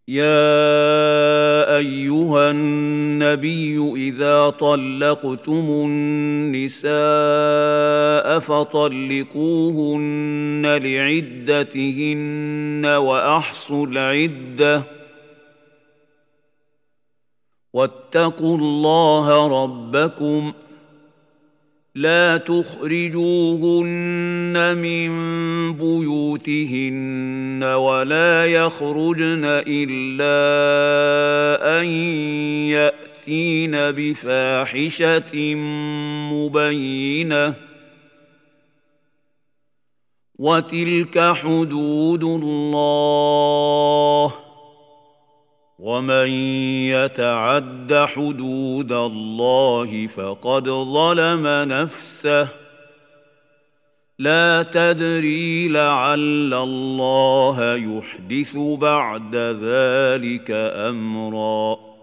يا ايها النبي اذا طلقتم النساء فطلقوهن لعدتهن واحصوا العده واتقوا الله ربكم لا تخرجوهن من بيوتهن ولا يخرجن إلا أن يأتين بفاحشة مبينة وتلك حدود الله ومن يتعد حدود الله فقد ظلم نفسه لا تدري لعل الله يحدث بعد ذلك امرا